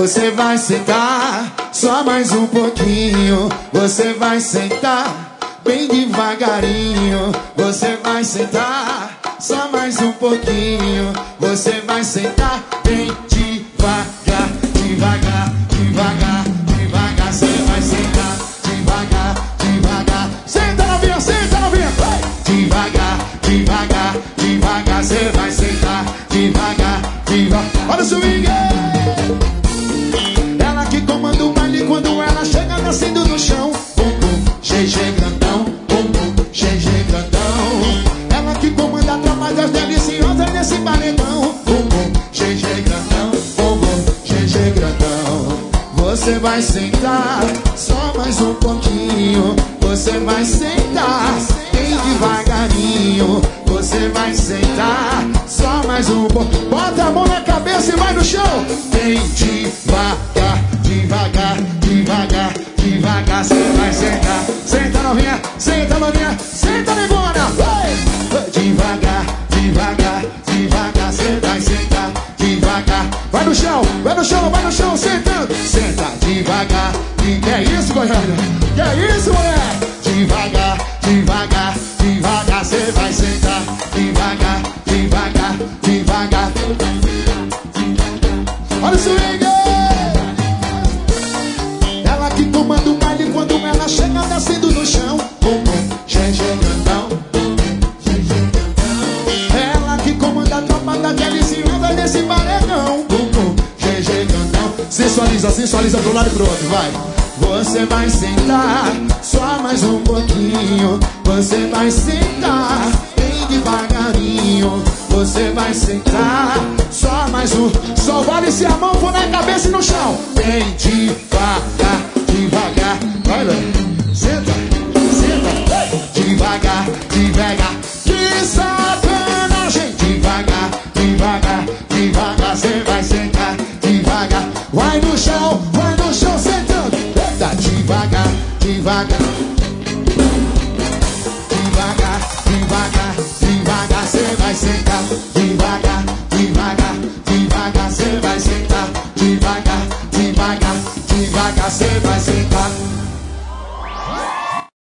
Você vai sentar, só mais um pouquinho. Você vai sentar bem devagarinho. Você vai sentar, só mais um pouquinho. Você vai sentar bem devagar, devagar, devagar, devagar. Você vai sentar devagar, devagar. Senta novinha, senta novinha. Devagar, devagar, devagar. Você vai sentar devagar, devagar. Olha o swing. Ela que comanda o baile quando ela chega nascendo no chão. Bum, bum, GG grandão. Bum, bum, GG grandão. Ela que comanda a tropa das deliciosas nesse paredão. Bum, bum, GG grandão. Bum, bum, GG grandão. Você vai sentar, só mais um pouquinho. Você vai sentar, bem devagarinho. Você vai sentar, só mais um pouquinho. Bota a mão na cabeça e vai no chão. Bem devagar, devagar, devagar, devagar. Você vai sentar. Senta novinha, senta novinha, senta negona. Devagar, devagar, devagar. Você vai sentar, devagar. Vai no chão, vai no chão, vai no chão, sentando. Senta devagar. Que é isso, Goiânia? Que é isso, mulher? Devagar, devagar, devagar. Você vai sentar devagar, devagar, devagar. Olha o swing. Ela que comanda o baile quando ela chega descendo no chão. Bum, bum, GG grandão. Ela que comanda a tropa da deliciosa nesse paredão. Bum, bum, GG grandão. Sensualiza, sensualiza pro lado e pro outro, vai. Você vai sentar, só mais um pouquinho. Você vai sentar, bem devagarinho. Você vai sentar, só mais um. Só vale se a mão for na cabeça e no chão. Bem devagar, devagar. Vai, velho. Senta, senta. Devagar, devagar.